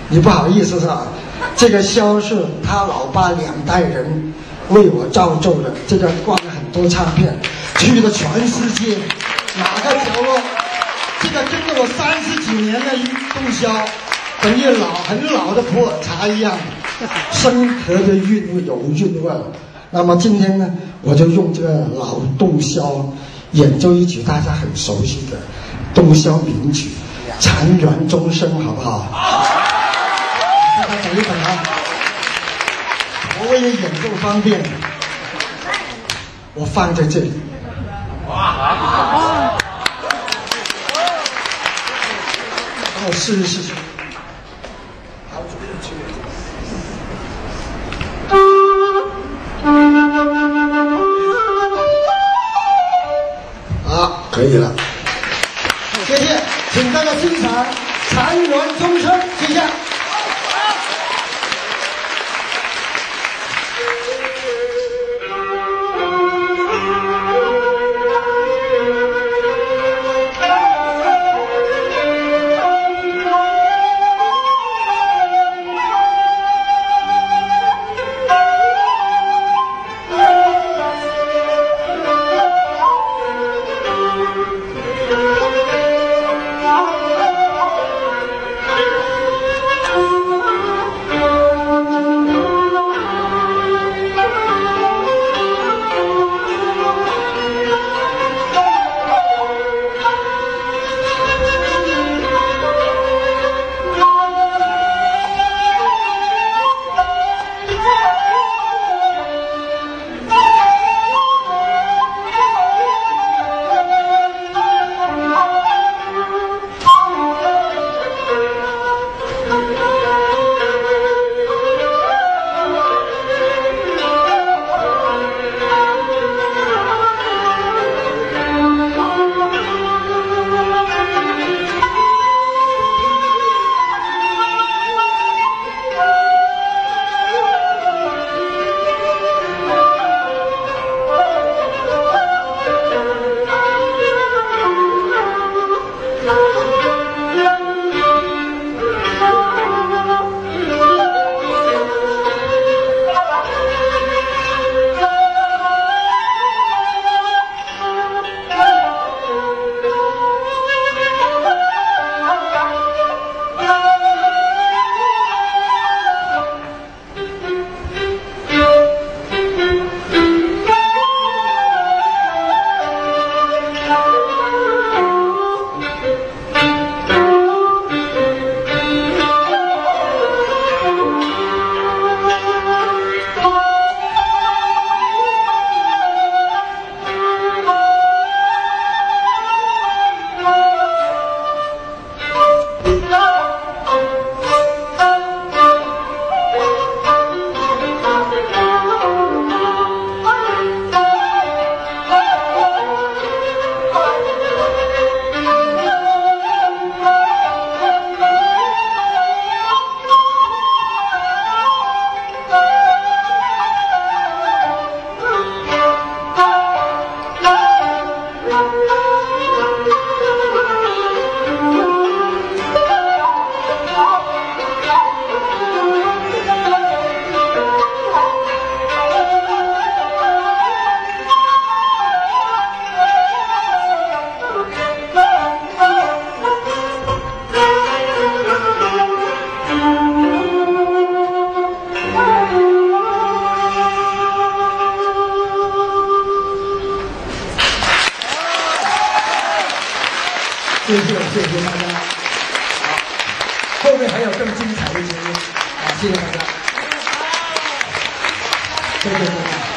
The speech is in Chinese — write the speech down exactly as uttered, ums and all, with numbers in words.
你不好意思是吧？这个箫是他老爸两代人为我造就的，这个挂了很多唱片，去了全世界，哪个角落，这个跟着我三十几年的洞箫，等于老很老的普洱茶一样，深刻的韵味有韵味。那么今天呢，我就用这个老洞箫演奏一曲大家很熟悉的洞箫名曲《残垣钟声》，好不好？大家等一等啊！我为了演奏方便，我放在这里。让我试一试。好，可以了。谢谢，请大家欣赏《残垣钟声》，谢谢。谢谢，谢谢大家。好，后面还有更精彩的节目，啊，谢谢大家，谢谢大家。